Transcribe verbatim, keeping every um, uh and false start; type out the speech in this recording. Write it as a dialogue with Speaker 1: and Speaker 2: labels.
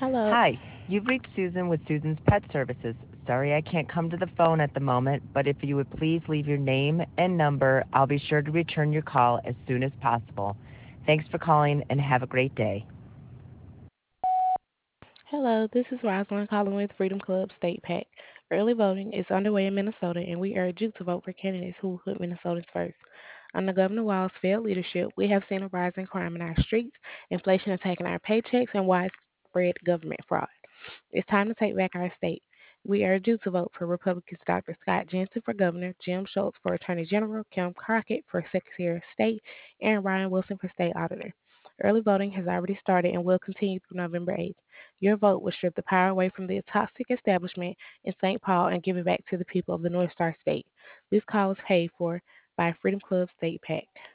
Speaker 1: Hello.
Speaker 2: Hi, you've reached Susan with Susan's Pet Services. Sorry I can't come to the phone at the moment, but if you would please leave your name and number, I'll be sure to return your call as soon as possible. Thanks for calling and have a great day.
Speaker 1: Hello, this is Rosalind calling with Freedom Club State PAC. Early voting is underway in Minnesota, and we urge you to vote for candidates who will put Minnesotans first. Under Governor Walz's failed leadership, we have seen a rise in crime in our streets, inflation attacking our paychecks, and widespread government fraud. It's time to take back our state. We urge you to vote for Republicans Doctor Scott Jensen for governor, Jim Schultz for attorney general, Kim Crockett for secretary of state, and Ryan Wilson for state auditor. Early voting has already started and will continue through November eighth. Your vote will strip the power away from the toxic establishment in Saint Paul and give it back to the people of the North Star State. This call is paid for by Freedom Club State PAC.